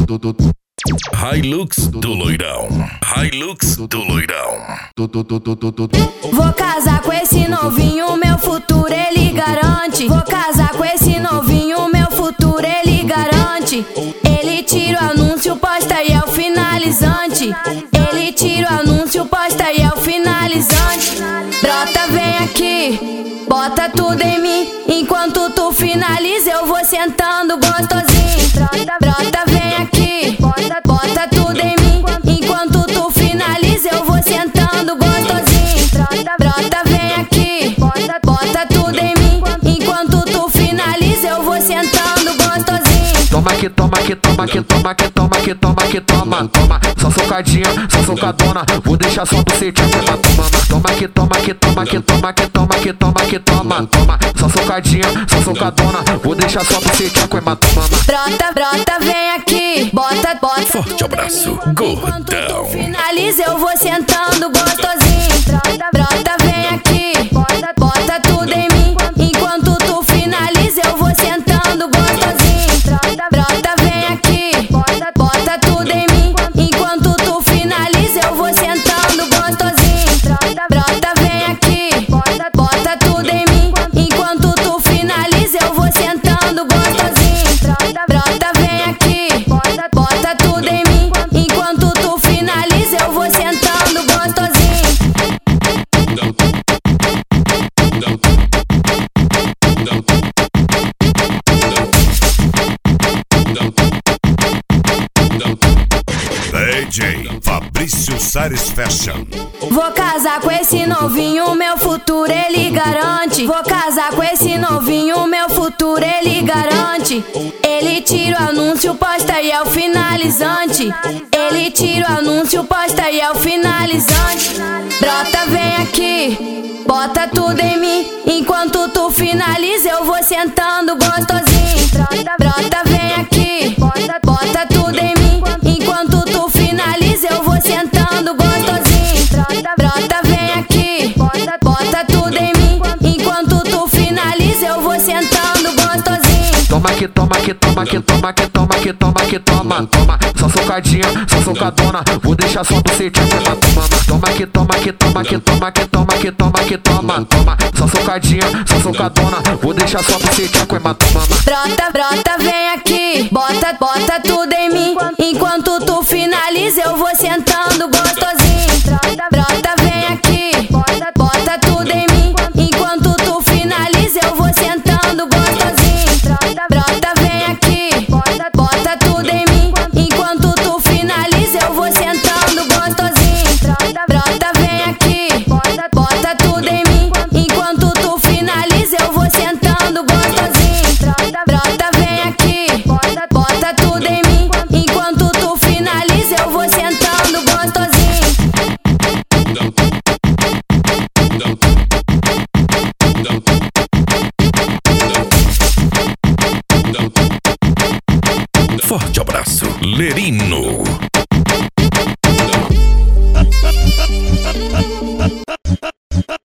Hilux do Loirão. Hilux do Loirão. Vou casar com esse novinho, meu futuro ele garante. Vou casar com esse novinho, meu futuro ele garante. Ele tira o anúncio, posta e é o finalizante. Ele tira o anúncio, posta e é o finalizante. Brota, vem aqui, bota tudo em mim. Enquanto tu finaliza, eu vou sentando gostosinho. Brota, vem aqui, bota tudo em mim. Enquanto tu finaliza, eu vou sentando gostosinho. Brota, vem aqui, bota tudo em mim. Enquanto tu finaliza, eu vou sentando gostosinho. Toma que toma que toma que toma que toma que toma que toma, toma. Só socadinha, só socadona. Vou deixar só do sítio pra toma. Toma que toma que toma que toma que toma que toma que toma, toma. Só socadinha, só socadona. Vou deixar só do sítio com hematoma. Brota, vem aqui, bota. Forte abraço, Enquanto tu gordão. finaliza, eu vou sentando gostosinho. Brota, vem aqui, bota tudo em mim. Enquanto tu finaliza, eu vou sentando gostosinho. Brota, vem aqui, bota tudo em mim. Enquanto tu finaliza, eu vou sentando gostosinho. Brota, vem aqui, bota tudo em mim. Enquanto tu finaliza, eu vou sentando gostosinho. Brota, vem aqui, bota tudo em mim. Enquanto tu finaliza, eu vou sentando gostosinho. DJ Fabrício Sares Fashion. Vou casar com esse novinho, meu futuro ele garante. Vou casar com esse novinho, meu futuro ele garante. Ele tira o anúncio, posta e é o finalizante. Ele tira o anúncio, posta e é o finalizante. Brota, vem aqui, bota tudo em mim. Enquanto tu finaliza, eu vou sentando gostosinho. Brota, vem aqui, bota tudo em mim. Enquanto tu finaliza, eu vou sentando gostosinho. Brota, vem aqui, bota tudo em mim. Enquanto tu finaliza, eu vou sentando gostosinho. Toma que toma que toma que toma que toma que toma que toma, toma. Só socadinha, só socadona. Vou deixar só do sítio com hematoma. Toma que toma que toma que toma que toma que toma que toma, toma. Só socadinha, só socadona. Vou deixar só do sítio com hematoma. Brota, vem aqui, bota tudo em mim. Enquanto tu finaliza, eu vou sentando gostosinho. Brota, vem aqui, bota tudo em mim. Enquanto tu finaliza, eu vou sentando gostosinho. Brota, vem aqui, bota tudo em mim. Enquanto tu finaliza, eu vou sentando gostosinho. Brota, vem aqui, bota tudo em mim. Enquanto tu finaliza, eu vou sentando gostosinho. Brota, vem aqui, bota tudo em mim. Enquanto tu finaliza, eu vou sentando gostosinho. Forte abraço, Lerino.